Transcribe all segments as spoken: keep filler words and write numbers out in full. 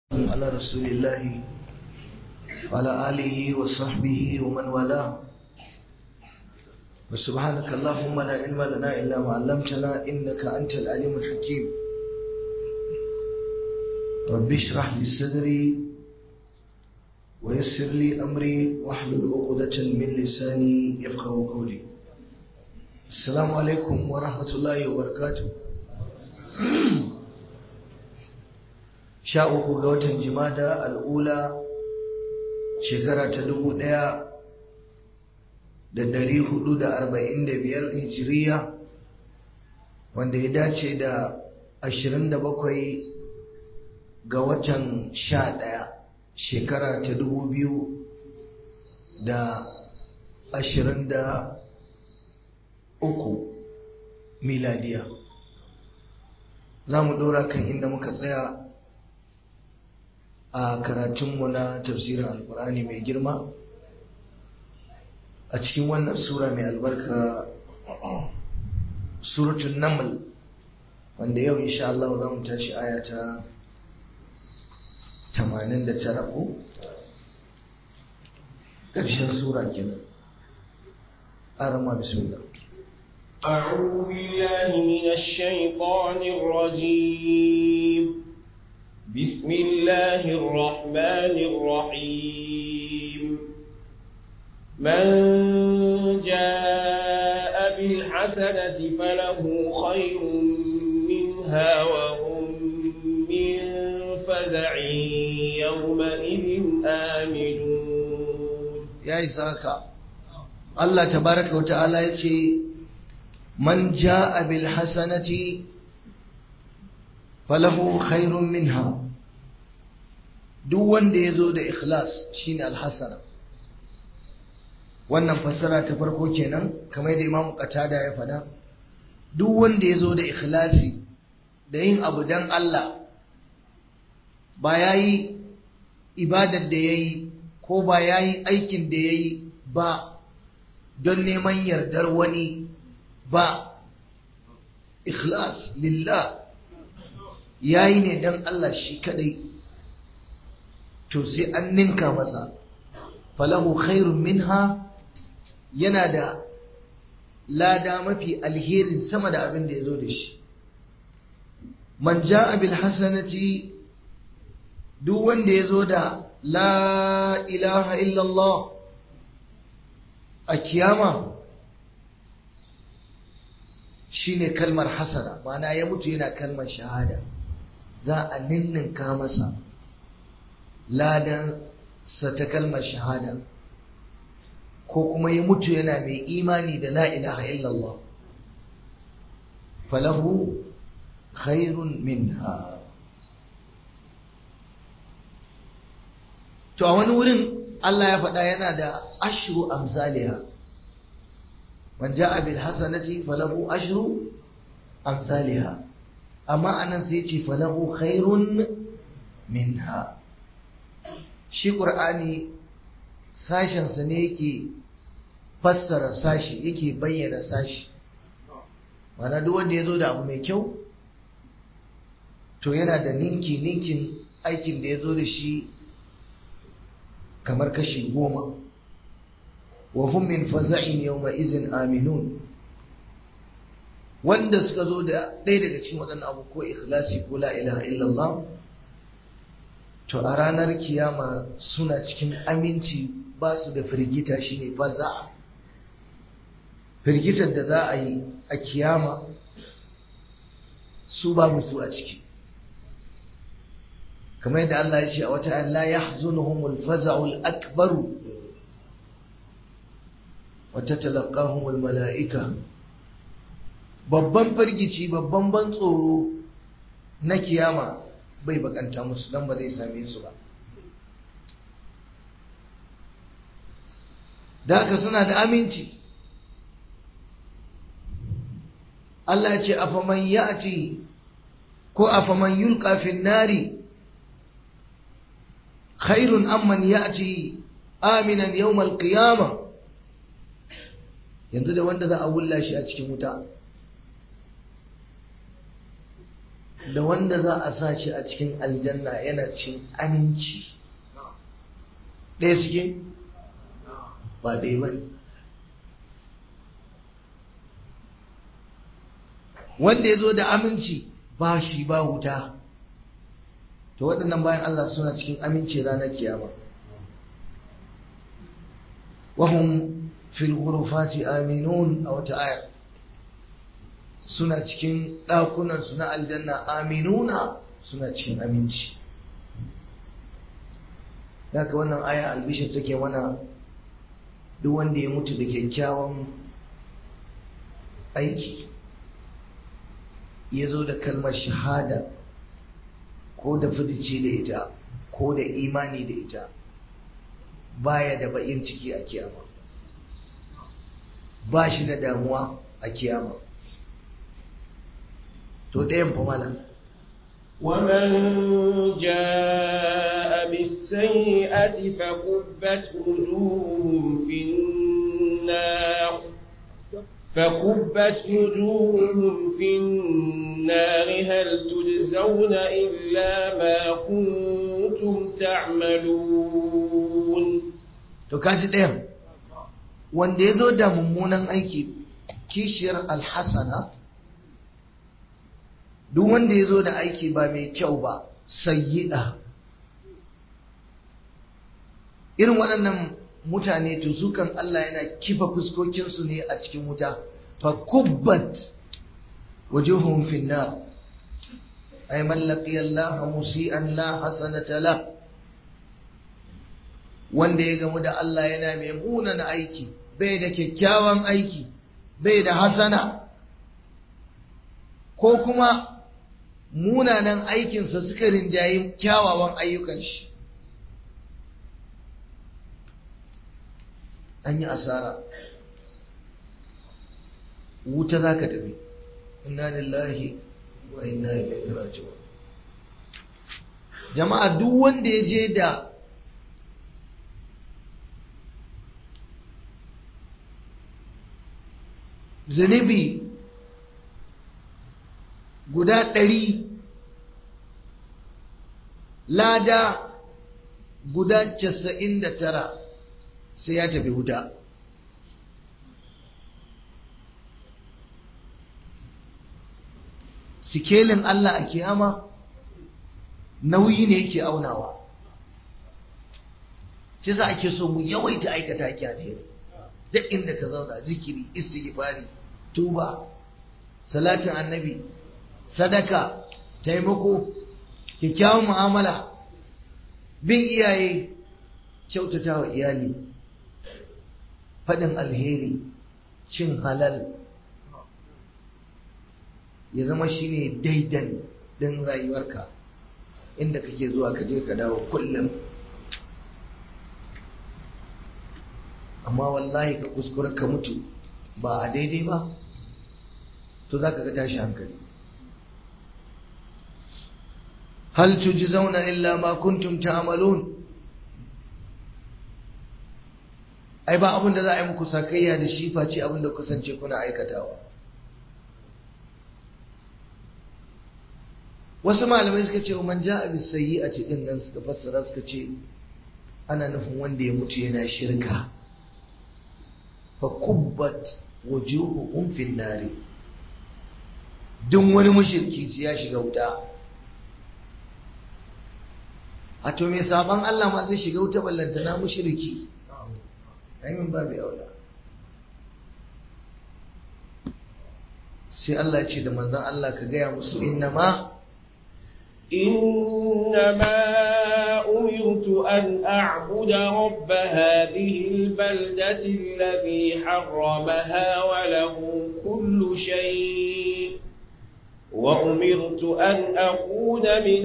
على رسول الله وعلى آله وصحبه ومن والاه وسبحانك اللهم لا علم لنا إلا ما علمتنا إنك أنت العليم الحكيم رب اشرح لي صدري ويسر لي أمري واحلل عقدة من لساني يفقهوا قولي السلام عليكم ورحمة الله وبركاته sha uku ga watan jimada al'ula shekara ta dubu ɗaya da dari hudu da arba'in da biyar hijiriya wanda ya dace da ashirin da bakwai ga watan sha ɗaya shekara ta dubu biyu da ashirin da uku miladiya. Za mu ɗora kan inda muka tsaya a karatunmu na tafsirin alkur'ani mai girma a cikin wannan sura mai albarka suratul naml wanda yau insha Allah za mu tashi aya ta tamanin da tara ko ƙarshen sura kenan. arama bismillah أعوذ بالله من الشيطان الرجيم بسم الله الرحمن الرحيم من جاء بالحسنة فله خير منها وهم من فزع يومئذ آمنون يا إسحاق الله تبارك وتعالى يقول من جاء بالحسنة falahu khairun minha, duk wanda ya zo da ikhlas shine alhassana. Wannan fassara ta farko kenan kamar da Imam Qatada ya faɗa, duk wanda ya zo da ikhlasi da yin abu dan Allah ba yayi ibadar da yayi ko ba yayi aikin da yayi ba don neman yardar wani ba, ikhlas lillah yayi ne dan Allah shi kadai, to sai an ninka masa falahu khairun minha, yana da lada mafi alherin sama da abin da ya zo da shi. Man ja'a bil hasanati, duk wanda ya zo da la ilaha illallah a kiyama shine kalmar hasana, ma'ana ya mutu yana kalmar shahada, za a ninninka masa ladan sa ta kalmar shahada, ko kuma ya mutu yana mai imani da la ilaha illallah falahu khairun minha. To a wani wurin Allah ya faɗa yana da ashru amsaliha, man ja'a bil hasanati falahu ashru amsaliha, amma anan sai ce falahu khairun minha. Shi qur'ani sashen sa ne yake fassara sashi, yake bayyana sashi, mana duk wanda yazo da abu mai kyau to yana da ninki ninkin aikin da yazo da shi kamar kashi goma. wa hum min faza'in yawma izin aminun, wanda suka zo da ɗaya daga cikin waɗannan abu ko ikhlasi ko la ilaha illallah, to a ranar kiyama suna cikin aminci, ba su da firgita, shine faza. Firgitar da za a yi a kiyama su babu su a ciki, kamar yadda Allah ya ce a wata ayan la yahzunuhumul faza'ul akbaru wa tatalaqahumul mala'ika. Babban firgici, babban ban tsoro na kiyama bai bakanta musu, dan ba zai same su ba. Da haka suna da aminci. Allah ya ce afaman ya'ti ko afaman yulqa fin nari khairun amman ya'ti aminan yawmal qiyamah, yanzu da wanda za a wulla shi a cikin wuta da wanda za a sa shi a cikin aljanna yana cin aminci ɗaya suke ba ɗaya ba ne. Wanda ya zo da aminci ba shi ba wuta, to waɗannan bayan Allah suna cikin aminci ranar kiyama. wahum fil ghurufati aminun a wata ayar, suna cikin ɗakunansu na aljanna aminuna, suna cikin aminci. Haka wannan aya albishir take mana duk wanda ya mutu da kyakkyawan aiki, ya zo da kalmar shahada ko da fidici da ita ko da imani da ita, baya da baƙin ciki a kiyama, ba shi da damuwa a kiyama. to ɗayan fa malam ومن جاء بالسيئة فكبت وجوههم في النار فكبت وجوههم في النار هل تجزون إلا ما كنتم تعملون. to kaji ɗayan wanda ya zo da mummunan aiki kishiyar alhassana, duk wanda ya zo da aiki ba mai kyau ba sayyi'a, irin waɗannan mutane to su kan Allah yana kifa fuskokinsu ne a cikin wuta. fa kubbat wujuhum fi an-nar ay man laqiya Allah musi'an la hasanata la, wanda ya gamu da Allah yana mai munan aiki, bai da kyakkyawan aiki, bai da hasana, ko kuma munanan aikinsa suka rinjayi kyawawan ayyukan shi, an yi asara, wuta za ka tafi. Inna lillahi wa inna ilaihi raji'un. Jama'a, duk wanda ya je da zunubi guda ɗari, lada guda casa'in da tara, sai ya tafi wuta. Sikelin Allah a kiyama nauyi ne yake aunawa, shi za ake so mu yawaita aikata kyalheri duk inda ka zauna, zikiri, istighfari, tuba, salatin annabi, sadaka, taimako, kyakkyawan mu'amala, bin iyaye, kyautata wa iyali, faɗin alheri, cin halal, ya zama shine daidan din rayuwarka, inda kake zuwa ka je ka dawo kullum. Amma wallahi ka kuskura ka mutu ba a daidai ba, to za ka ga tashi hankali. hal tujzauna illa ma kuntum ta'malun, ai ba abin da za a yi muku sakayya da shi face abin da kusance kuna aikatawa. Wasu malamai suka ce man ja'a bis sayyi'ati din nan suka fassara suka ce ana nufin wanda ya mutu yana shirka, fa kubbat wujuhuhum fin nari, duk wani mushriki sai ya shiga wuta. A to me saban Allah ma zai shiga wuta, ballantana mushriki, ai min babu aula. sai Allah ya ce da manzon Allah ka gaya musu innama إنما أمرت أن أعبد رب هذه البلدة الذي حرمها وله كل شيء وأمرت أن أكون من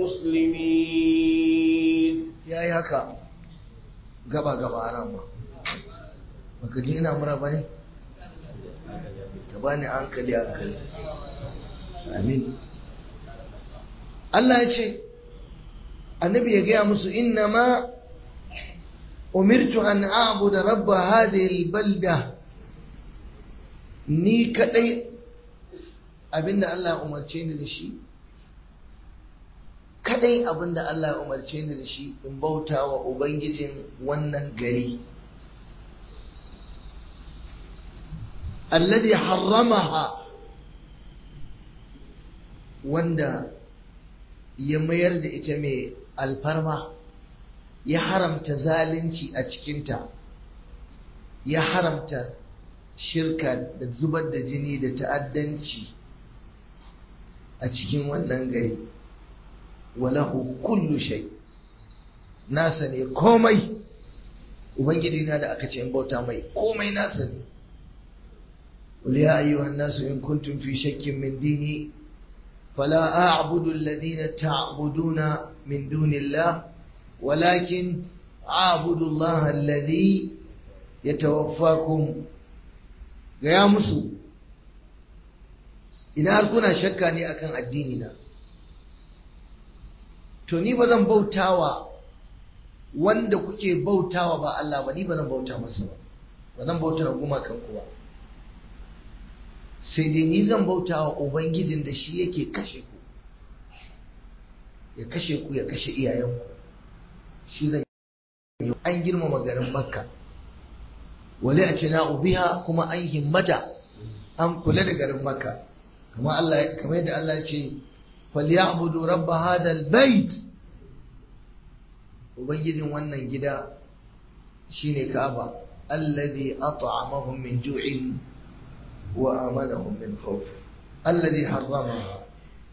المسلمين. يا ياكا غبا غبا أرامة مكدينا مرة بني تباني أنكلي أنكلي آمين. Allah ya ce annabi ya gaya musu innama umirtu an a'budu rabba hadhihi albalda, ni kadai abinda Allah ya umarce ni da shi kadai abinda Allah ya umarce ni da shi in bauta wa ubangijin wannan gari alladhi harramaha wanda ya mayar da ita mai alfarma ya haramta zalunci a cikinta ya haramta shirka da zubar da jini da ta'addanci a cikin wannan gari walahu kullu shay nasa ne komai ubangiji na da aka ce in bauta mai komai nasa ne qul ya ayyuhan nasu in kuntum fi shakkin min dini fala a'budu alladhina ta'buduna min dunillah walakin a'budu allaha alladhi yatawaffakum gaya musu idan har kuna shakka ne akan addini na to ni ba zan bautawa wanda kuke bautawa ba Allah ba ni ba zan bauta masa ba ba zan bautawa gumakan ku ba sai dai ni zan bautawa ubangijin da shi yake kashe ku ya kashe ku ya kashe iyayenku shi zan yi an girmama garin Makka wale a cina biha kuma an himmata an kula da garin Makka kamar Allah kamar yadda Allah ya ce falyabudu rabb hada albayt ubangijin wannan gida shine Ka'aba alladhi at'amahum min ju'in wa amanahum min khawf alladhi harramaha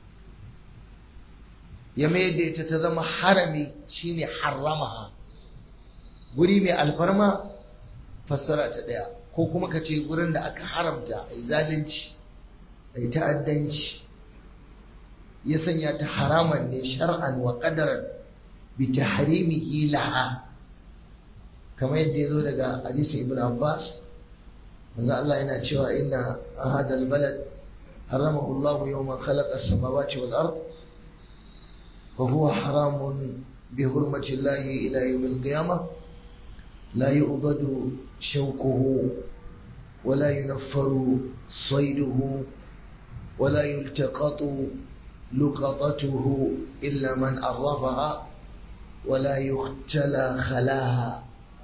ya maida ta ta zama harami shine harramaha guri mai alfarma fassara ta daya ko kuma ka ce gurin da aka haramta ai zalunci ai ta'addanci ya sanya ta haraman ne shar'an wa qadaran bi tahrimihi laha kamar yadda yazo daga hadisi ibn Abbas manzo Allah yana cewa inna hada albalad haramahu Allah yawma khalaqa as-samawati wal ard wa huwa haramun bi hurmati Allah ila yawm al-qiyamah la yu'badu shawquhu wa la yunaffaru sayduhu wa la yultaqatu luqatatuhu illa man arrafaha wa la yuhtala khalaha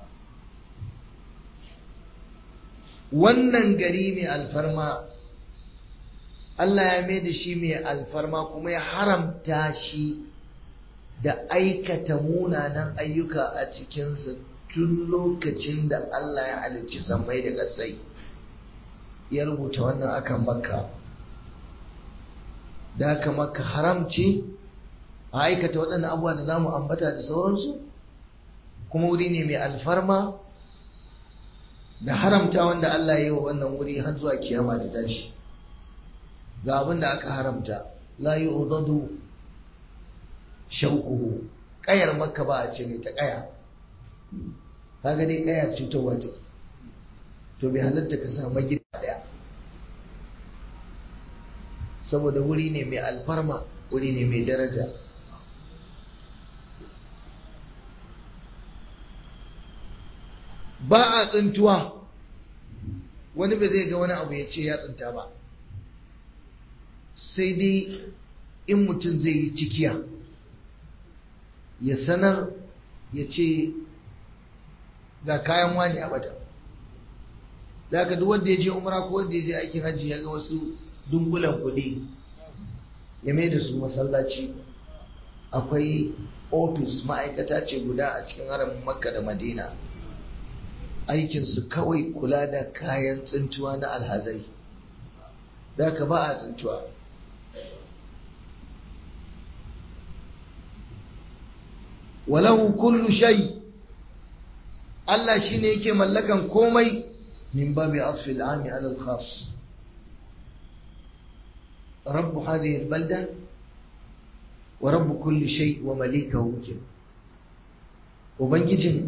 wannan gari mai alfarma Allah ya mai da shi mai alfarma kuma ya haramta shi da aikata munanan ayyuka a cikinsa tun lokacin da Allah ya halicci sammai da ƙasai ya rubuta wannan akan Makka da haka Makka haramci a aikata waɗannan abubuwa da za mu ambata da sauransu kuma wuri ne mai alfarma da haramta wanda Allah ya yi wa wannan wuri har zuwa kiyama da tashi ga abin da aka haramta la yu'dadu shauquhu kayar Makka ba a cire ta kaya kaga dai kaya cutarwa take to bai halatta ka sa magida daya saboda wuri ne mai alfarma wuri ne mai daraja ba a tsintuwa wani ba zai ga wani abu ya ce ya tsinta ba sai dai in mutum zai yi cikiya ya sanar ya ce ga kayan wani a bata da aka duk wanda ya je umra ko wanda ya je aikin hajji ya ga wasu dungulan kuɗi ya mai da su masallaci akwai ofis ma'aikata ce guda a cikin haramin Makka da Madina aikinsu kawai kula da kayan tsintuwa na alhazai da ka ba a tsintuwa walahu kullu shay Allah shine yake mallakan komai min babi atfi al-ami ala al-khas rabb hadhihi al-balda wa rabb kulli shay wa malikahu ubangijin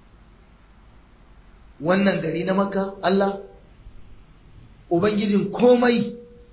wannan gari na Makka Allah ubangijin komai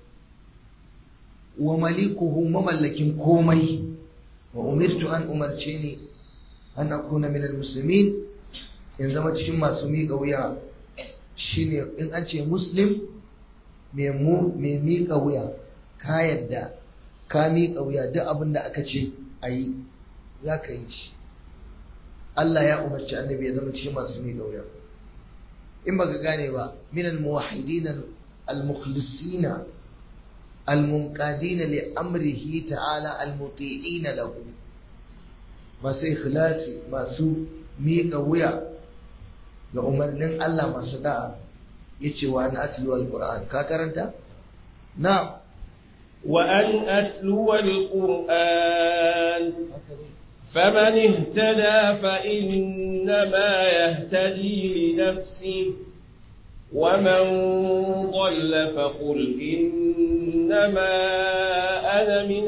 wa malikuhu mamallakin komai wa umirtu an umarce ni an akuna min almuslimin in zama cikin masu miƙa wuya shine in an ce muslim mai mu mai miƙa wuya ka yadda ka miƙa wuya duk abin da aka ce ayi za ka yi shi. Allah ya umarci annabi ya zama cikin masu mai wuya. In baka gane ba, min al-muwahhidin al-mukhlisina al-munqadin li amrihi ta'ala al-muti'in lahu, masu ikhlasi, masu miƙa wuya ga umarnin Allah, masu da'a. yace wa an atlu al-Qur'an, ka karanta? Na wa an atlu al-Qur'an فمن اهتدى فإنما يهتدي لنفسه ومن ضل فقل إنما أنا من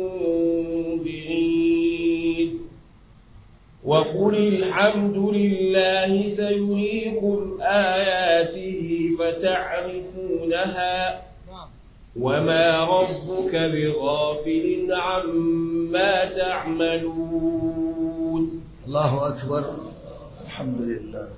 المنذرين وقل الحمد لله سيريكم آياته فتعرفونها وما ربك بغافل عما تعملون. الله أكبر. الحمد لله.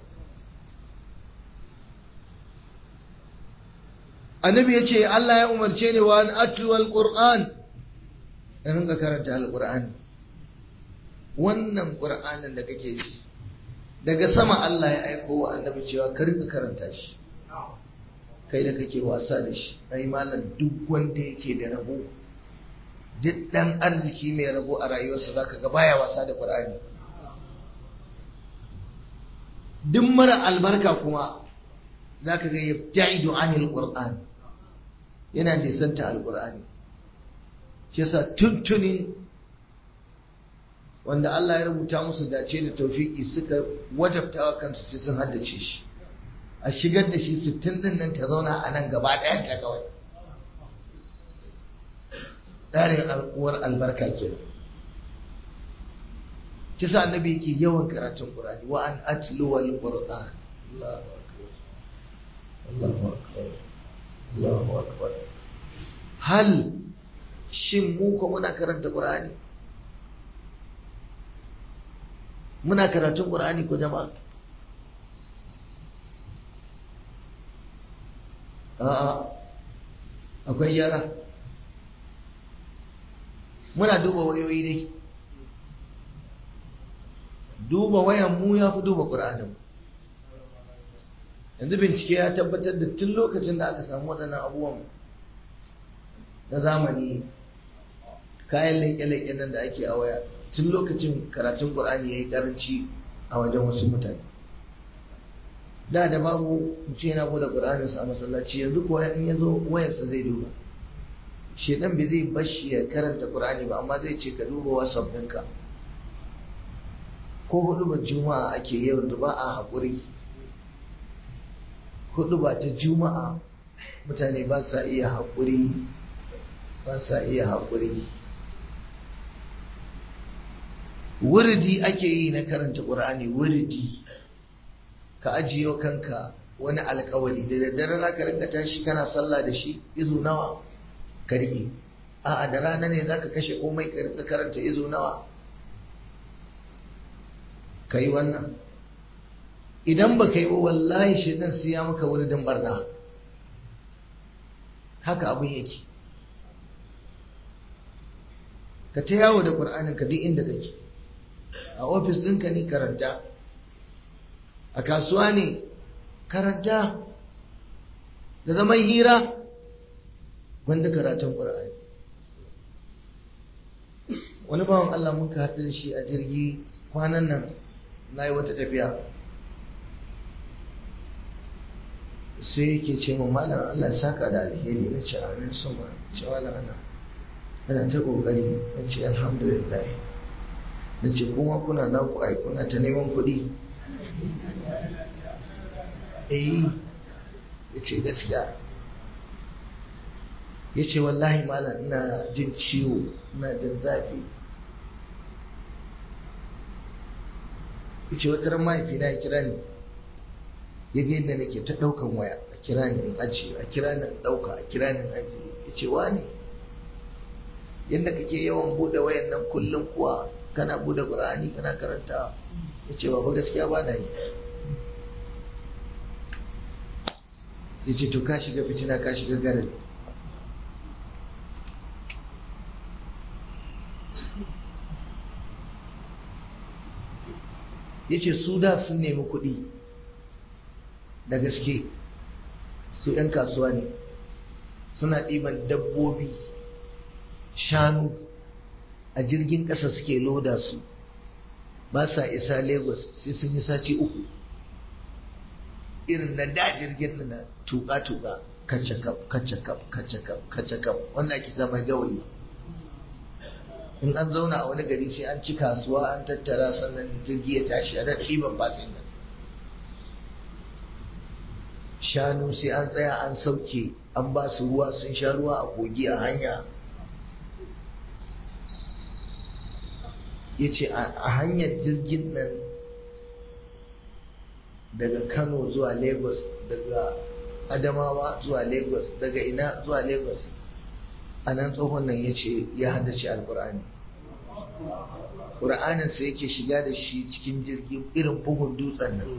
النبي يقول الله يا أمر جيني وأن أتلو القرآن، أنا كرنت القرآن. wannan Qur'anin da kake ji daga sama Allah ya aiko wa annabi cewa ka rinka karanta shi, kai da kake wasa da shi. Ai malam, duk wanda yake da rabo, duk dan arziki mai rabo a rayuwarsa zaka ga baya wasa da Qur'ani. Duk mara albarka kuma zaka ga yabta'idu anil Qur'an, yana nisanta al-Qur'ani. Shi yasa tuntunin wanda Allah ya rubuta musu dace da tawfiki suka wajabta wa kansu sai sun haddace shi, a shigar da shi sittin din nan ta zauna a nan gaba ɗaya ta kawai. Ɗarin alkuwar albarka kenan. Kisa annabi yake yawan karatun Qur'ani, wa an atlu wal Qur'an. Allahu akbar. Allahu akbar. Allahu akbar. Hal shin mu ko muna karanta Qur'ani? Muna karatun Qur'ani ko jama'a? A'a, akwai yara. Muna duba wayoyi dai. Duba wayan mu ya fi duba Qur'anin. Yanzu bincike ya tabbatar da tun lokacin da aka samu waɗannan abubuwan na zamani, kayan leƙe-leƙe nan da ake a waya, tun lokacin karatun Qur'ani ya yi ƙaranci a wajen wasu mutane. Da da babu mutum yana bude Qur'aninsa a masallaci, yanzu kuwa in ya zo wayarsa zai duba. Shedan bai zai bashi ya karanta Qur'ani ba, amma zai ce ka duba WhatsApp ɗinka. Ko huɗubar Juma'a ake yau da ba a haƙuri. Huɗuba ta Juma'a mutane ba sa iya haƙuri, ba sa iya haƙuri. Wuridi ake yi na karanta Qur'ani, wuridi. Ka ajiye kanka wani alƙawari da daddare za ka rinka tashi kana sallah da shi, izu nawa ka riƙe. A'a, da rana ne za ka kashe komai ka rinka karanta izu nawa, ka yi wannan. Idan ba ka yi ba wallahi shaitan sai ya maka wuridin barna. Haka abin yake. Ka ta yawo da Qur'anin ka duk inda kake. A ofis ɗinka ne karanta, a kasuwa ne karanta, da zaman hira wanda karatun Qur'ani. Wani bawan Allah mun ka haɗu da shi a jirgi kwanan nan, na yi wata tafiya, sai yake ce mu malam Allah saka da alheri. Na ce amin sama, ce malam ana ana ta kokari. Na ce alhamdulillah. Na ce kuma kuna naku ai kuna ta neman kuɗi. Eh, ya ce gaskiya. Ya ce wallahi malam ina jin ciwo, ina jin zafi. Ya ce wata ran mahaifina ya kira ni, ya ga yadda nake ta ɗaukan waya, a kira ni in ajiye, a kira ni in ɗauka, a kira ni in ajiye. Ya ce wa ne? Yadda kake yawan buɗe wayan nan kullum kuwa kana buɗe Qur'ani kana karantawa. Ya ce baba gaskiya ba na yi. Ya ce to ka shiga fitina, ka shiga garin. yace su da sun nemi kuɗi da gaske, su 'yan kasuwa ne, suna ɗiban dabbobi, shanu a jirgin ƙasa suke loda su, ba sa isa Lagos sai sun yi sati uku, irin na da jirgin na tuka-tuka, kacakaf kacakaf kacakaf kacakaf wanda ake zama gawayi. In an zauna a wani gari sai an ci kasuwa an tattara sannan jirgi ya tashi a dan ɗiban fasinja. Shanu sai an tsaya an sauke an ba su ruwa sun sha ruwa a kogi a hanya. Ya ce a hanyar jirgin nan daga Kano zuwa Lagos, daga Adamawa zuwa Lagos, daga ina zuwa Lagos, a nan tsohon nan ya ce ya haddace alkur'ani. Ƙur'anin sai yake shiga da shi cikin jirgi irin bugun dutsen nan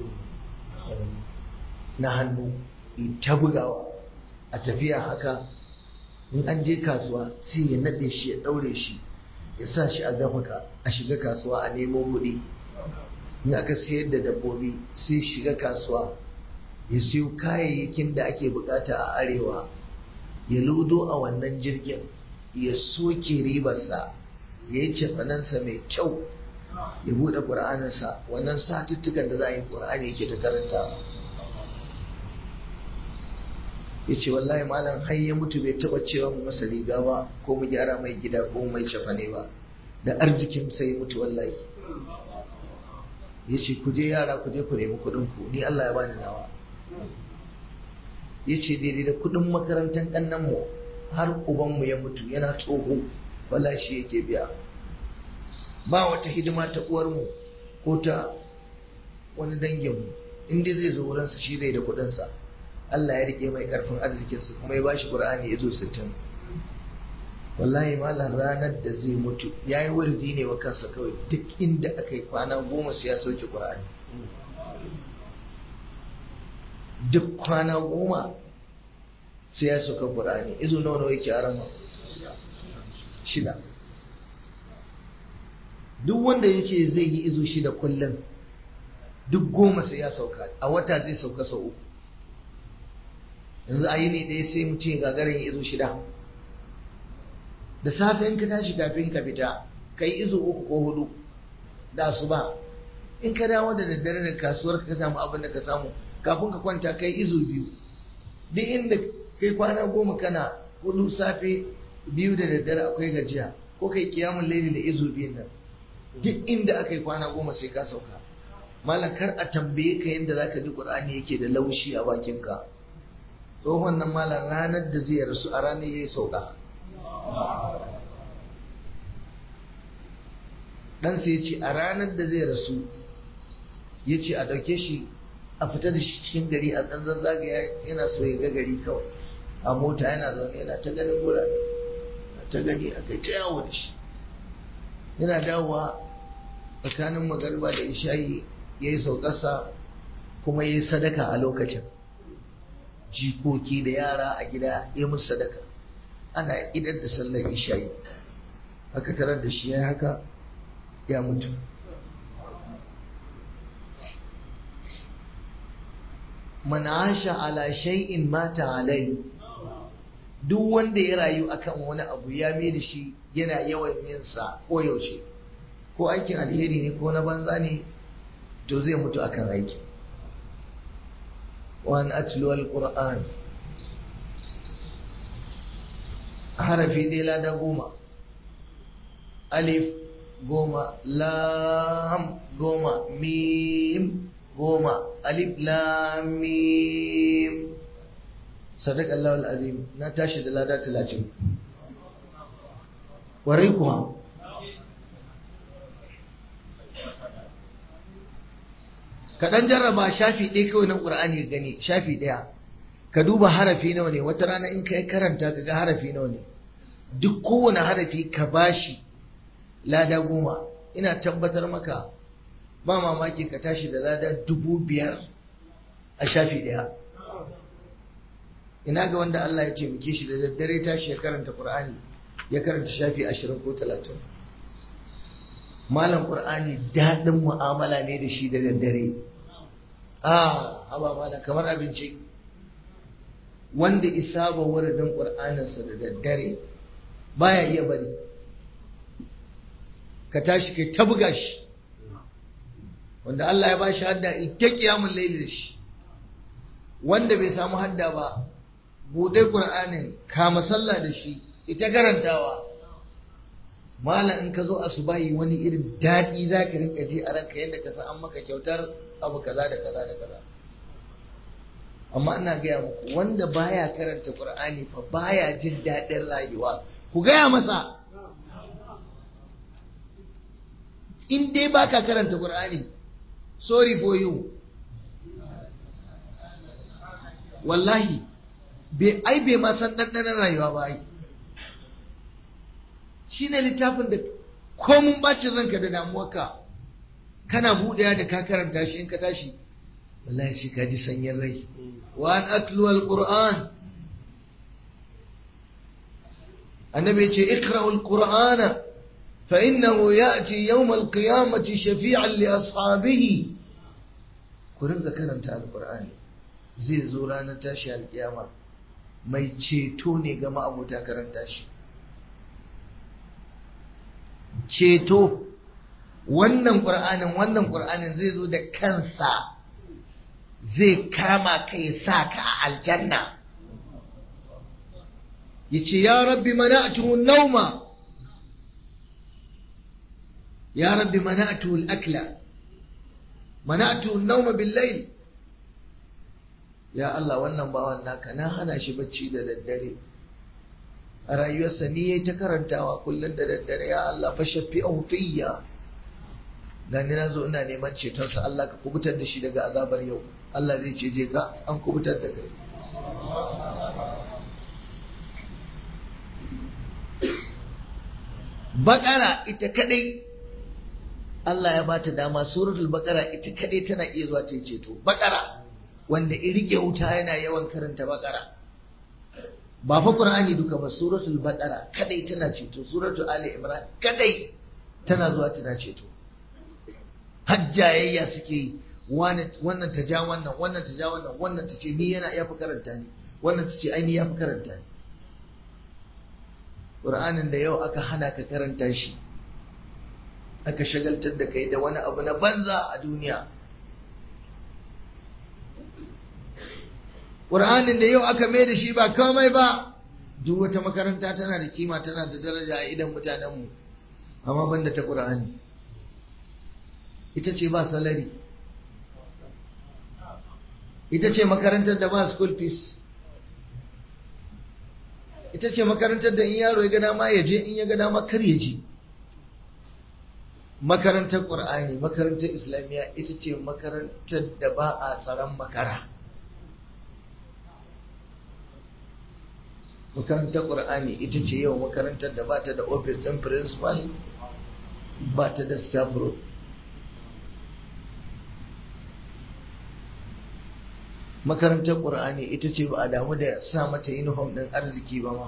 na hannu, ta bugawa a tafiya haka. In an je kasuwa sai ya naɗe shi ya ɗaure shi ya sa shi a gafaka a shiga kasuwa a nemo kuɗi. In aka sayar da dabbobi sai shiga kasuwa ya siyo kayayyakin da ake bukata a arewa, ya lodo a wannan jirgin, ya soke ribarsa, ya yi cefanansa mai kyau, ya buɗe ƙur'aninsa. Wannan satuttukan da za a yi ƙur'ani yake ta karanta. Ya ce wallahi malam har ya mutu bai taɓa cewa mu masa riga ba ko mu gyara mai gida ko mai cefane ba, da arzikin sai mutu wallahi. Ya ce ku je yara ku je ku nemi kuɗinku, ni Allah ya bani nawa. Ya ce daidai da kuɗin makarantar ƙannanmu har ubanmu ya mutu yana tsoho, wala shi yake biya. Ba wata hidima ta uwarmu ko ta wani danginmu, inda zai zo wurinsa shi zai da kuɗinsa. Allah ya rike mai ƙarfin arzikinsa kuma ya bashi Qur'ani ya zo sittin. Wallahi malam ranar da zai mutu ya yi wurdi ne wa kansa kawai, duk inda aka yi kwana goma sai ya sauke Qur'ani. Duk kwana goma sai ya sauka Qur'ani. Izu nawa nawa yake arama? Shida. Duk wanda ya ce zai yi izu shida kullum, duk goma sai ya sauka, a wata zai sauka sau uku. Yanzu a yi ne ɗaya sai mutum ya gagarin ya izu shida. Da safe in ka tashi kafin ka fita ka yi izu uku ko hudu da su ba. In ka dawo da daddare da kasuwar ka samu abin da ka samu, kafin ka kwanta kai izu biyu. Duk inda kai kwana goma kana hudu safe biyu da daddare akwai gajiya, ko kai kiyamun laili da izu biyun nan, duk inda aka yi kwana goma sai ka sauka. Malam kar a tambaye ka yadda zaka ji Qur'ani yake da laushi a bakinka. Tsohon nan malam ranar da zai rasu a ranar yayi sauka. Dan sai ya ce a ranar da zai rasu ya ce a ɗauke shi a fita da shi cikin gari a ɗan zazzagaya, yana so ya ga gari kawai a mota, yana zaune yana ta ganin gurare, ta gani a kai ta yawo da shi. Yana dawowa tsakanin magariba da isha'i ya yi saukarsa kuma ya yi sadaka a lokacin. Jikoki da yara a gida ya musu sadaka. Ana idar da sallar isha'i aka tarar da shi ya haka ya mutu. Man asha ala shay'in mata alai. Duk wanda ya rayu akan wani abu ya mai da shi yana yawan yin sa ko yaushe, ko aikin alheri ne ko na banza ne, to zai mutu akan aiki. Wa an atlu al-Qur'an, harafi dai lada goma, alif goma, lam goma, mim goma, alif lam mim. Sadaq Allah al-azim, na tashi da lada talatin. Warai kuwa kaɗan jarraba shafi ɗaya kawai na ƙur'ani gani, shafi ɗaya ka duba harafi nawa ne. Wata rana in ka yi karanta ka ga harafi nawa ne, duk kowane harafi ka bashi lada goma. Ina tabbatar maka ba mamaki ka tashi da lada dubu biyar a shafi ɗaya. Ina ga wanda Allah ya taimake shi da daddare tashi ya karanta Qur'ani, ya karanta shafi ashirin ko talatin. malam qur'ani dadin mu'amala ne da shi da daddare ah haba malam kamar abinci wanda isaba wuridin qur'aninsa da daddare baya iya bari ka tashi kai ta buga shi wanda Allah ya bashi hadda ita kiyamul layli da shi wanda bai samu hadda ba bude qur'anin kama sallah da shi ita karantawa malam in ka zo asubahi wani irin dadi zaka rinka ji a ranka yanda ka san an maka kyautar abu kaza da kaza da kaza amma ina gaya muku wanda baya karanta qur'ani fa baya jin dadin rayuwa ku gaya masa in dai baka karanta qur'ani sorry for you wallahi bai ai bai ma san dandanan rayuwa ba ai shine littafin da komun bacin ranka da damuwarka kana buɗewa da ka karanta shi in ka tashi wallahi shi ka ji sanyin rai wa an atlu alquran annabi ce iqra'ul qur'ana fa innahu ya'ti yawm alqiyamati shafi'an li ashabihi ku rinka karanta alqur'ani zai zo ranar tashi alkiyama mai ceto ne ga ma'abuta karanta shi ceto wannan qur'anin wannan qur'anin zai zo da kansa zai kama kai sa ka a aljanna yace ya rabbi mana'tuhu an-nawma ya rabbi mana'tuhu al-akla mana'tuhu an-nawma bil-layl ya Allah wannan bawan naka na hana shi bacci da daddare a rayuwarsa ni yayi ta karantawa kullun da daddare ya Allah fa shafi'u fiyya dan ni nazo ina neman ceton sa Allah ka kubutar da shi daga azabar yau Allah zai ce je ka an kubutar da kai Baqara ita kadai Allah ya bata dama suratul Baqara ita kadai tana iya zuwa ta ceto Baqara wanda in rike wuta yana yawan karanta Baqara ba fa Qur'ani duka ba suratul Baqara kadai tana ceto suratul Ali Imran kadai tana zuwa tana ceto hajjayayya suke yi wannan ta ja wannan wannan ta ja wannan wannan ta ce ni yana iya fi karanta ni wannan ta ce ai ni ya fi karanta ni Qur'anin da yau aka hana ka karanta shi aka shagaltar da kai da wani abu na banza a duniya Qur'anin da yau aka mai da shi ba komai ba duk wata makaranta tana da kima tana da daraja a idan mutanenmu amma banda ta Qur'ani ita ce ba salari ita ce makarantar da ba school fees ita ce makarantar da in yaro ya ga dama ya je in ya ga dama kar ya je makarantar Qur'ani makarantar Islamiyya ita ce makarantar da ba a tsaron makara makarantar Qur'ani ita ce yau makarantar da ba ta da office ɗin principal ba ta da staff room makarantar Qur'ani ita ce ba a damu da sa mata uniform ɗin arziki ba ma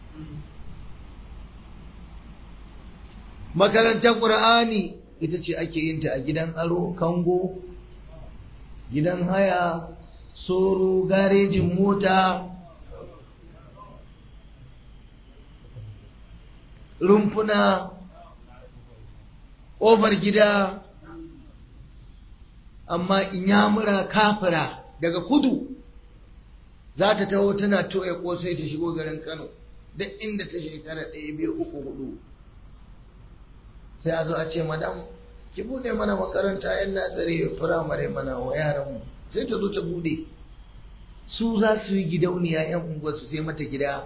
makarantar Qur'ani ita ce ake yin ta a gidan aro kango gidan haya soro garejin mota rumfuna ƙofar gida amma inyamura kafira daga kudu za ta taho tana toya kosai ta shigo garin Kano duk inda ta shekara ɗaya biyu uku hudu sai a zo a ce madam ki bude mana makaranta yan nazari firamare mana wa yaranmu sai ta zo ta bude su za su yi gidauniya yan unguwar su sai mata gida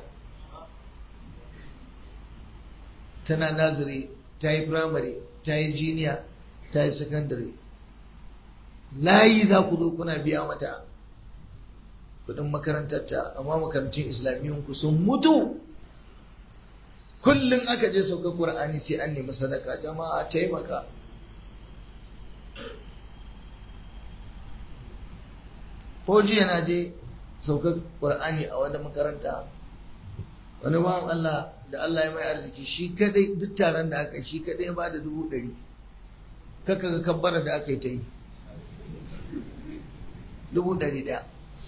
tana nazari ta yi firamare ta yi jiniya ta yi sakandare layi za ku zo kuna biya mata kudin makarantarta amma makarantun islamiyyun ku sun mutu kullum aka je saukar Qur'ani sai an nemi sadaka jama'a taimaka ko jiya na je saukar Qur'ani a wani makaranta wani bawan Allah da Allah ya mai arziki shi kadai duk taron da aka shi kadai ba da dubu ɗari kaka ga kabbara da aka yi ta yi dubu ɗari ɗaya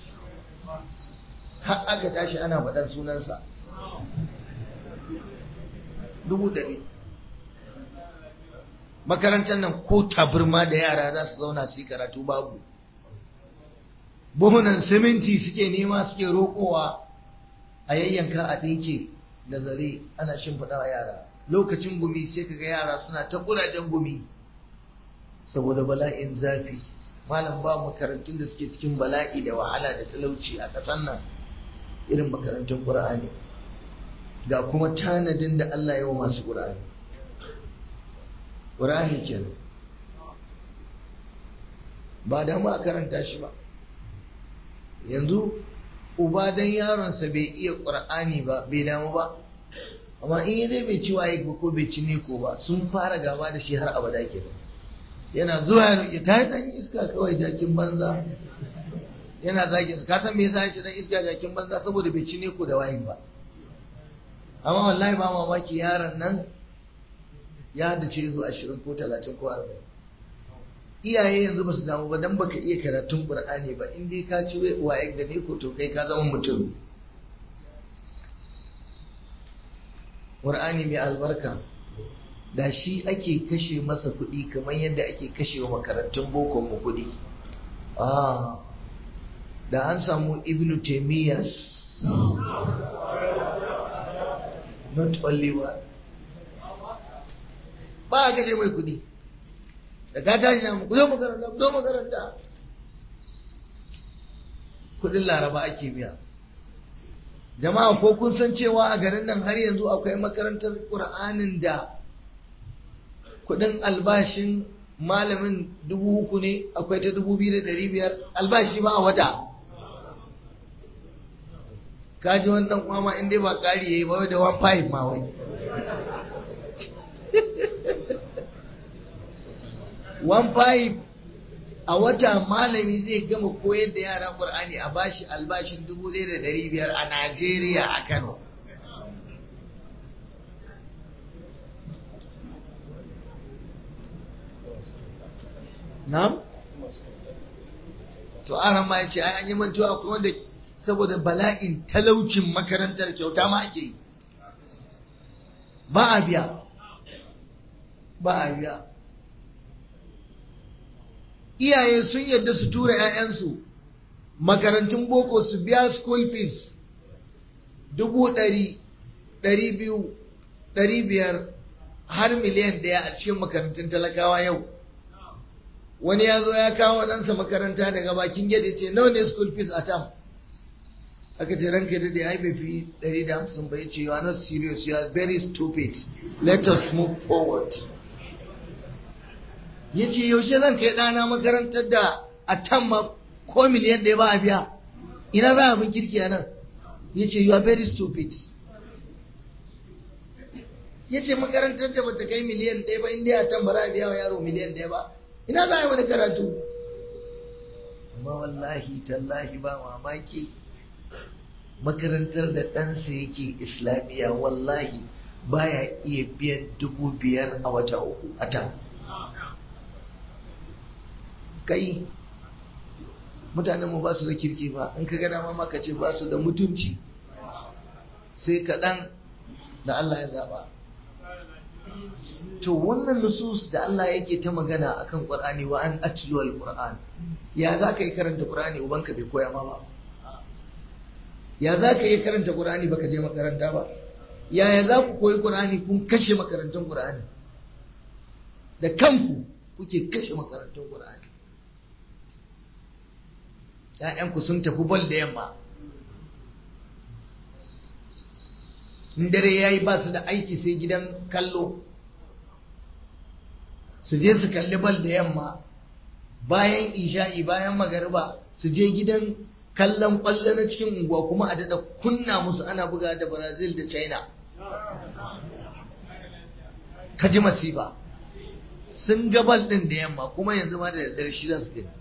har aka tashi ana faɗan sunansa dubu ɗari. Makarantar nan ko taburma da yara za su zauna su yi karatu babu, buhunan siminti suke nema suke roƙowa a yayyanka a ɗinke da zare ana shimfiɗa yara. Lokacin gumi sai kaga yara suna ta ƙurajen gumi saboda bala'in zafi. Malam ba makarantun da suke cikin bala'i da wahala da talauci a ƙasar nan irin makarantun Qur'ani. Ga kuma tanadin da Allah ya wa masu Qur'ani. Qur'ani kenan. Ba da ma karanta shi ba. Yanzu uba dan yaronsa bai iya Qur'ani ba bai damu ba. Amma in ya zai bai ci waye ko bai ci ne ko ba sun fara gaba da shi har abada kenan. Yana zuwa ya ta dan iska kawai jakin banza. Yana zagin su. Ka san me yasa ya ce dan iska jakin banza saboda bai ci ne ko da wayin ba. Amma wallahi ba mamaki yaron nan ya dace zuwa ashirin ko talatin ko arba'in. Iyaye yanzu ba su damu ba dan baka iya karatun Qur'ani ba in dai ka ci waye da ne ko to kai ka zama mutum. Qur'ani mai albarka da shi ake kashe masa kuɗi kamar yadda ake kashe wa makarantun bokon mu kuɗi. Ah, da an samu Ibn Taymiyyah, not only one, ba a kashe mai kuɗi. Da ka tashi na ku zo makaranta, ku zo makaranta. Kuɗin Laraba ake biya. Jama'a ko kun san cewa a garin nan har yanzu akwai makarantar Qur'anin da kudin albashin malamin dubu uku ne, akwai ta dubu biyu da ɗari biyar albashi ba a wata. Kaji wannan kuma ma inda ba ƙari ya yi ba da one five ma wai. one five a wata malami zai gama koyar da yara Qur'ani a bashi albashin dubu ɗaya da ɗari biyar a Najeriya a Kano. Na'am? To aran ma yace ai an yi mantuwa akwai wanda saboda bala'in talaucin makarantar kyauta ma ake yi. Ba a biya. Ba a biya. Iyaye sun yadda su tura ‘ya'yansu makarantun boko su biya school fees dubu ɗari, ɗari biyu, ɗari biyar har miliyan ɗaya a cikin makarantun talakawa yau. Wani ya zo ya kawo ɗansa makaranta daga bakin gate ce nawa ne school fees a tam. Aka ce ranka da da ya bai fi ɗari da hamsin bai ce you are not serious, you are very stupid, let us move forward. Ya ce yaushe zan kai ɗana makarantar da a tamma ko miliyan ɗaya ba a biya, ina za a bin kirki a nan. Ya ce you are very stupid. Ya ce makarantar da bata kai miliyan ɗaya ba inda a tam ba za a biya wa yaro miliyan ɗaya ba, ina za a yi wani karatu. Amma wallahi tallahi ba mamaki makarantar da ɗansa yake islamiyya wallahi baya iya biyan dubu biyar a wata uku a tam. Kai mutanenmu ba su da kirki ba, in ka gada ma maka ce ba su da mutunci sai kaɗan da Allah ya zaɓa. To wannan nusus da Allah yake ta magana akan Qur'ani wa an atlu al-Qur'an, ya za ka yi karanta Qur'ani ubanka bai koya ma ba? Ya za ka yi karanta Qur'ani baka je makaranta ba? Yaya za ku koyi Qur'ani kun kashe makarantun Qur'ani? Da kanku kuke kashe makarantun Qur'ani. ‘Ya'yanku sun tafi bol da yamma, in dare ya yi ba su da aiki sai gidan kallo, su je su kalli bol da yamma, bayan isha'i bayan magariba su je gidan kallon ƙwallo na cikin unguwa kuma a daɗa kunna musu ana buga da Brazil da China. Ka ji masifa, sun ga bol ɗin da yamma kuma yanzu ma da daddare shi za su gani.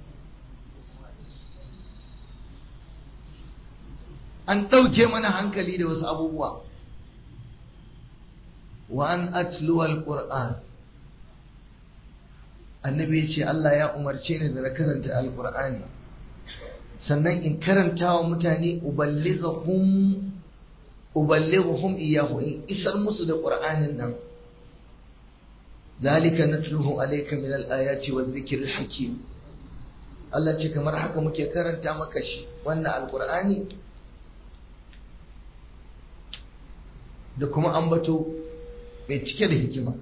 An ɗauke mana hankali da wasu abubuwa. Wa an atluwa al-Qur'an. annabi ya ce Allah ya umarce ni da na karanta alkur'ani sannan in karanta wa mutane uballighum uballighuhum iyyahu in isar musu da qur'anin nan zalika natluhu alayka min al-ayati wadh-dhikri al-hakim Allah ce kamar haka muke karanta maka shi wannan alkur'ani da kuma ambato mai cike da hikima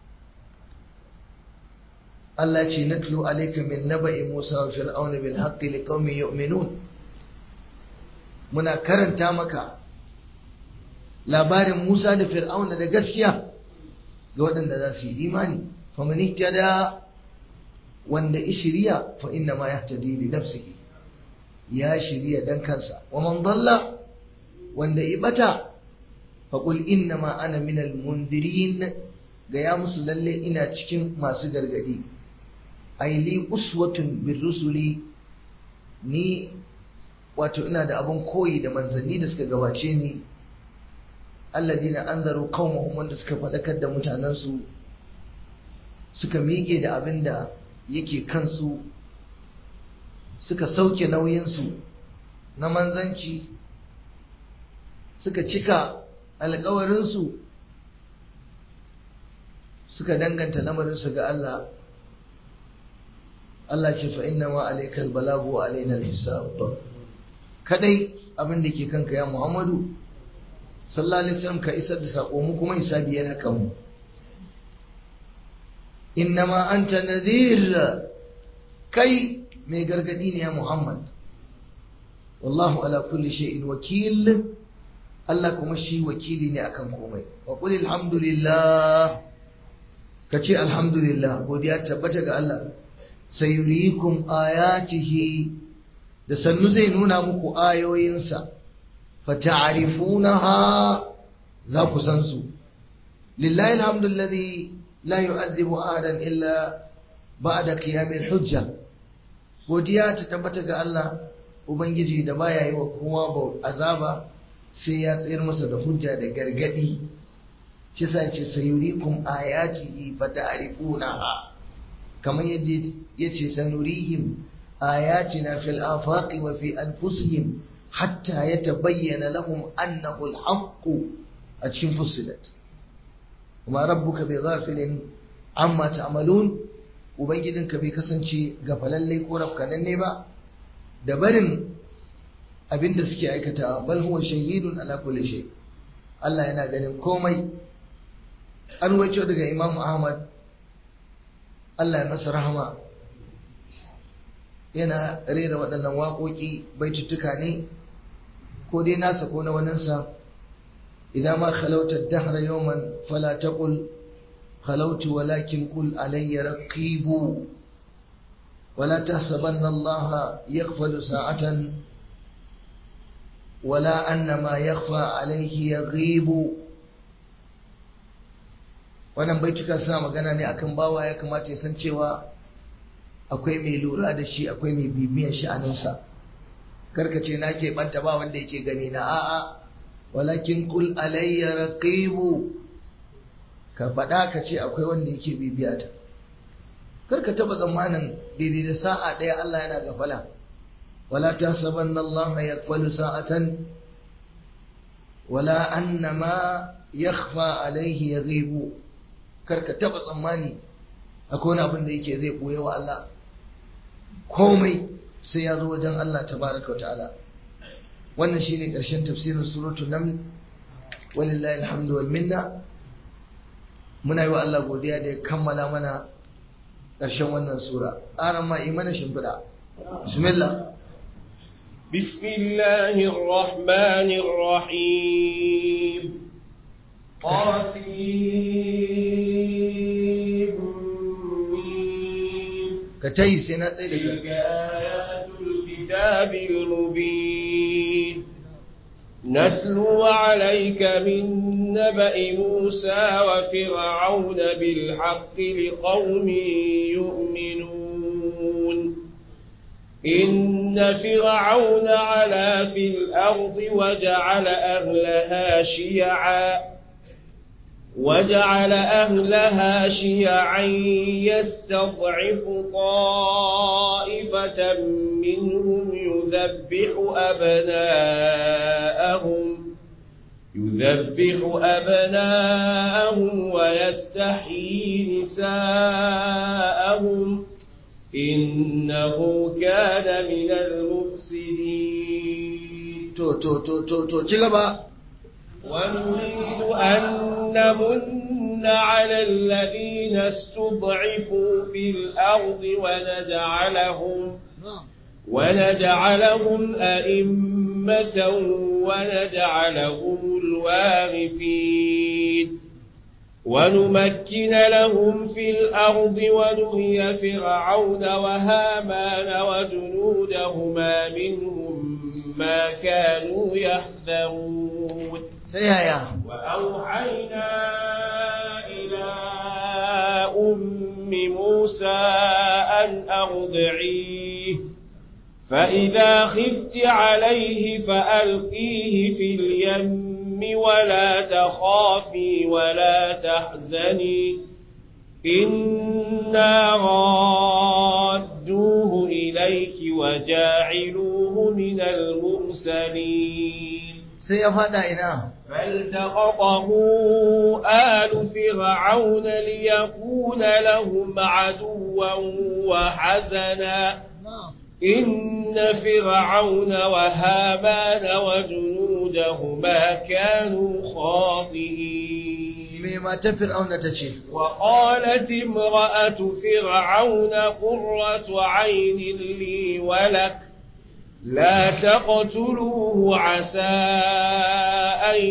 Allah ce natlu alayka min naba'i Musa wa fir'auna bil haqqi liqaumin yu'minun muna karanta maka labarin Musa da fir'auna da gaskiya ga waɗanda za su yi imani faman ihtada wanda ishiriya fa inna ma yahtadi li nafsihi ya shiriya dan kansa wa man dalla wanda ibata fa qul inna ma ana minal mundirin ga ya musu lalle ina cikin masu gargadi ai li uswatun bir rusuli ni wato ina da abun koyi da manzanni da suka gabace ni alladina anzaru qaumahum wanda suka fadakar da mutanansu suka miƙe da abin da yake kansu suka sauke nauyinsu na manzanci suka cika alƙawarinsu suka danganta lamarinsu ga Allah Allah ce fa inna ma alaikal balagu wa alaina alhisab kadai abin da ke kanka ya Muhammadu sallallahu alaihi wasallam ka isar da sako mu kuma hisabi yana kan mu innama anta nadhir kai mai gargadi ne ya Muhammad wallahu ala kulli shay'in wakil Allah kuma shi wakili ne akan komai wa qul alhamdulillah kace alhamdulillah godiya tabbata ga Allah sayuriikum ayatihi da sannu zai nuna muku ayoyinsa fata'rifunaha za ku san su lillahi alhamdu alladhi la yu'adhibu ahadan illa ba'da qiyamil hujja godiya ta tabbata ga Allah ubangiji da baya yi wa kowa azaba sai ya tsayar masa da hujja da gargadi shi sai ce sayurikum ayatihi fata'rifunaha kamar yaje yace sanurihim ayatina fil afaqi wa fi anfusihim hatta yatabayyana lahum annahu al-haqq a cikin fusilat kuma rabbuka bi ghafilin amma ta'malun ubangijinka bai kasance gafalalle ko rafkananne ba da barin abinda suke aikatawa bal huwa shahidun ala kulli shay Allah yana ganin komai an waito daga Imam Ahmad Allah ya masa rahama yana rera waɗannan waƙoƙi baitutuka ne ko dai nasa ko na waninsa idan ma khalauta ad-dahr yawman fala taqul khalautu walakin qul alayya raqibu wala tahsabanna Allah yaghfalu sa'atan wala anna ma yakhfa alayhi yaghibu wannan baituka suna magana ne akan bawa ya kamata ya san cewa akwai mai lura da shi akwai mai bibiyan sha'aninsa karkace na ke banta ba wanda yake gani na a'a walakin kul alayya raqibu ka faɗa ka ce akwai wanda yake bibiya ta karka taba tsammanin daidai da sa'a ɗaya Allah yana gafala wala tasabanna Allah yaqbalu sa'atan wala annama yakhfa alayhi yaghibu karka taba tsammani akwai wani abin da yake zai koya wa Allah komai sai ya zo wajen Allah tabaraka ta'ala wannan shine karshen tafsirin suratul naml walillahi alhamdu wal minna muna yi wa Allah godiya da ya kammala mana karshen wannan sura aran ma imana shimfida bismillah bismillahir rahmanir rahim qasim ka tayi sai na tsaye da الكتاب المبين نتلو عليك من نبأ موسى وفرعون بالحق لقوم يؤمنون إن فرعون علا في الأرض وجعل أهلها شيعا وجعل أهلها شيعا يستضعف طائفة منهم يذبح أبناءهم يذبح أبناءهم ويستحيي نساءهم إنه كان من المفسدين تو تو تو تو تو cigaba ونريد أن نمن على الذين استضعفوا في الأرض ونجعلهم ونجعلهم أئمة ونجعلهم الوارثين ونمكن لهم في الأرض ونري فرعون وهامان وجنودهما منهم ما كانوا يحذرون وأوحينا إلى أم موسى أن أرضعيه فإذا خفت عليه فألقيه في اليم ولا تخافي ولا تحزني إنا رادوه إليك وجاعلوه من المرسلين فالتقطه آل فرعون ليكون لهم عدوا وحزنا إن فرعون وهامان وجنودهما كانوا خاطئين وقالت امرأة فرعون قرة عين لي ولك لا تقتلوه عسى أن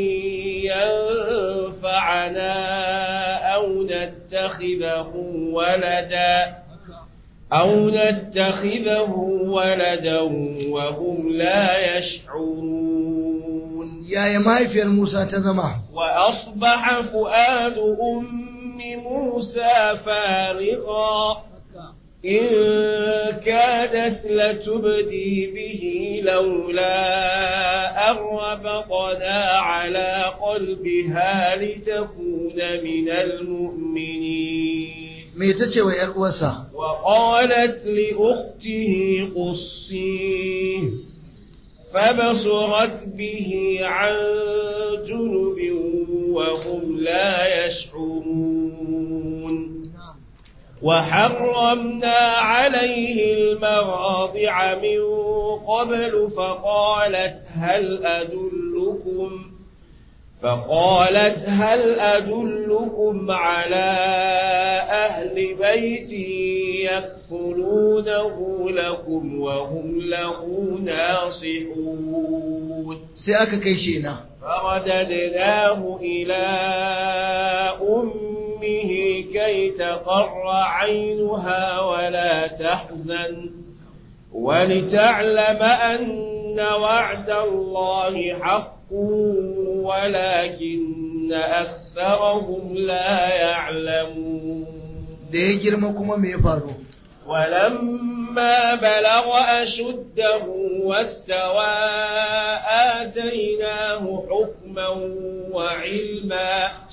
ينفعنا أو نتخذه ولدا أو نتخذه ولدا وهم لا يشعرون يا يا مايفير موسى تزما وأصبح فؤاد أم موسى فارغا إن كادت لتبدي به لولا أن ربطنا على قلبها لتكون من المؤمنين وقالت لأخته قصيه فبصرت به عن جنب وهم لا يشعرون وحرمنا عليه المراضع من قبل فقالت هل أدلكم فقالت هل أدلكم على أهل بيت يكفلونه لكم وهم له ناصحون سيأك كيشينا فرددناه إلى أمه كي تقر عينها ولا تحزن ولتعلم أن وعد الله حق ولكن أكثرهم لا يعلمون ولما بلغ أشده واستوى آتيناه حكما وعلما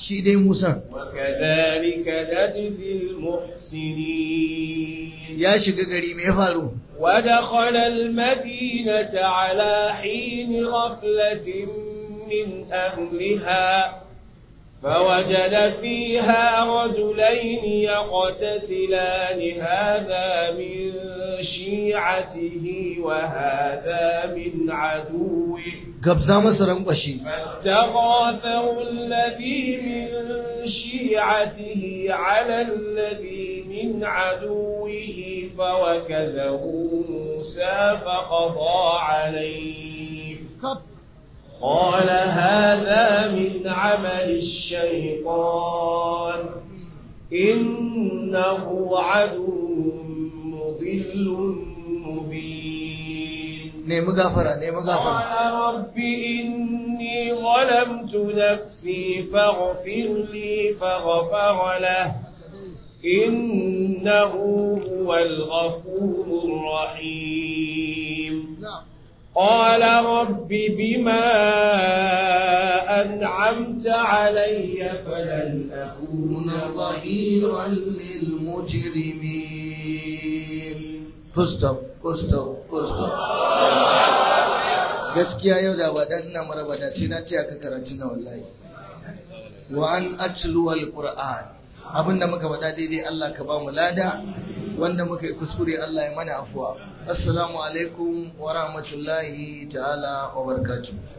وكذلك نجزي المحسنين يا شيخ ميفارو ودخل المدينة على حين غفلة من أهلها فوجد فيها رجلين يقتتلان هذا من شيعته وهذا من عدوه فاستغاثه الذي من شيعته على الذي من عدوه فوكزه موسى فقضى عليه قال هذا من عمل الشيطان إنه عدو مضل مبين قال رب إني ظلمت نفسي فاغفر لي فغفر له إنه هو الغفور الرحيم قال رب بما أنعمت علي فلن أكون ظهيرا للمجرمين. Full full full gaskiya yau da ba dan ina maraba da sai na ce aka karatu na wallahi. Wa an atlu alquran, abinda muka faɗa daidai Allah ka ba mu lada, wanda muka yi kuskure Allah ya mana afuwa. Assalamu alaikum wa rahmatullahi ta'ala wa barakatuh.